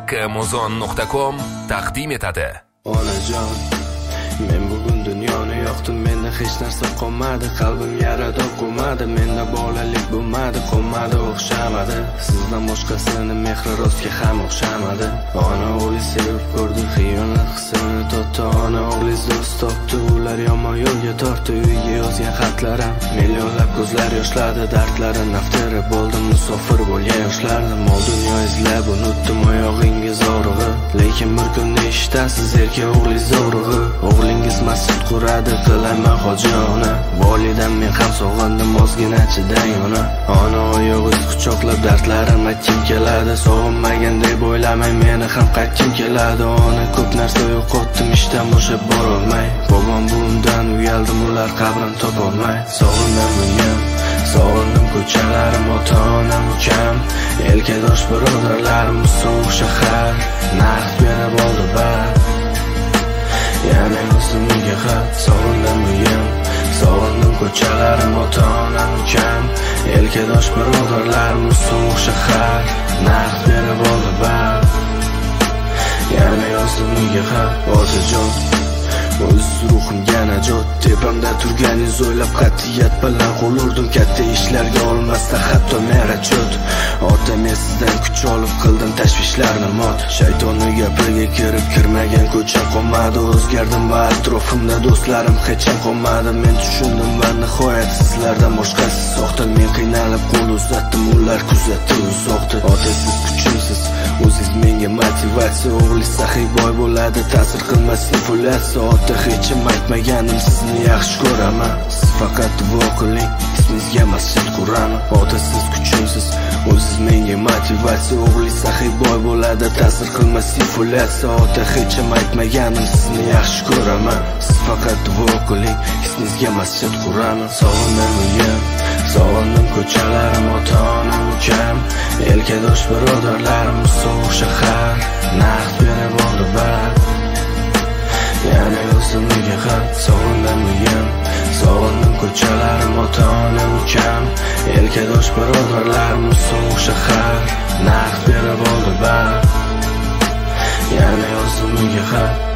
haqqimuzon.com taqdim etadi. Onajon, men bugun dunyoni yoqdim, menda hech narsa qolmadi, qalbim yarador qo'ymadi, menda bolalik bo'lmadi, qolmadi, o'xshamadi. Sizdan boshqasini mehri rostga ham o'xshamadi. Ona o'g'li sevib ko'rdi, xiyonat hissini totdi, ona o'g'li do'st topdi, ular yomon yo'lga tortdi. Uyga yozgan xatlarim millionlab ko'zlar yoshladi, dardlari naftiri bo'ldim, musofir bo'lgan yoshlarni mol dunyo izlab unutdim oyog'ingiz og'rig'i. Lekin bir kunda eshitasiz erkak o'g'li zo'rig'i. O'g'lingiz masjid quradi, qilaman hojona. Volidam men ham sog'indim, ozginachidan yona. Ona oyog'iz quchoqlab dardlarim aytgim keladi, sog'inmagan deb o'ylamang, meni ham qaytgim keladi. Ona ko'p narsa yo'qotdim, ishdan bo'shab borolmay. Bobom bundan uyaldim, ular qabrim topolmay. Sog'indim uyim, sog'indim ko'chalarim, ota-onam, ukam, elkadosh birodarlarim, so'q shahar, narx berib oldi bar. Yana o'zimga xat, sog'indim uyim, sog'indim ko'chalarim, ota-onam, ukam, elkadosh birodarlarim, so'q shahar, narx berib oldi bar. Yana o'zimga xat, otajon, o'z ruhimga najot, tepamda turganingiz o'ylab qat'iyat bilan qo'l urdim, katta ishlarga olmasdan hatto merachot. Ota, men sizdan kuch olib qildim tashvishlarni mot. Shaytonning gapiga kirib kirmagan ko'cha qolmadi, o'zgardim va atrofimda do'stlarim hech ham qolmadi. Men tushundim va nihoyat sizlardan boshqasi soxta. Men qiynalib qo'l uzatdim, ular kuzatdi uzoqda. Ota, siz kuchimsiz, o'zingiz menga motivatsiya. O'g'li saxiy boy bo'ladi, ta'sir qilmas inflyatsiya. Ota, hech kim aytmaganim, sizni yaxshi ko'raman. Siz faqat duo qiling, ismingizga masjid quraman. Ota, siz kuchimsiz, o'zingiz menga motivatsiya. O'g'li saxiy boy bo'ladi, ta'sir qilmas inflyatsiya. Ota, hech kim aytmaganim, sizni yaxshi ko'raman. Siz faqat duo qiling, ismingizga masjid quraman. Sog'indim uyim, sog'indim ko'chalarim, ota-onam, ukam, elkadosh birodarlarim, so'q shahar, narx berib oldi bar. Yana o'zimga xat, sog'indim uyim, sog'indim ko'chalarim, ota-onam, ukam, elkadosh birodarlarim, so'q shahar, narx berib oldi bar. Yana o'zimga xat.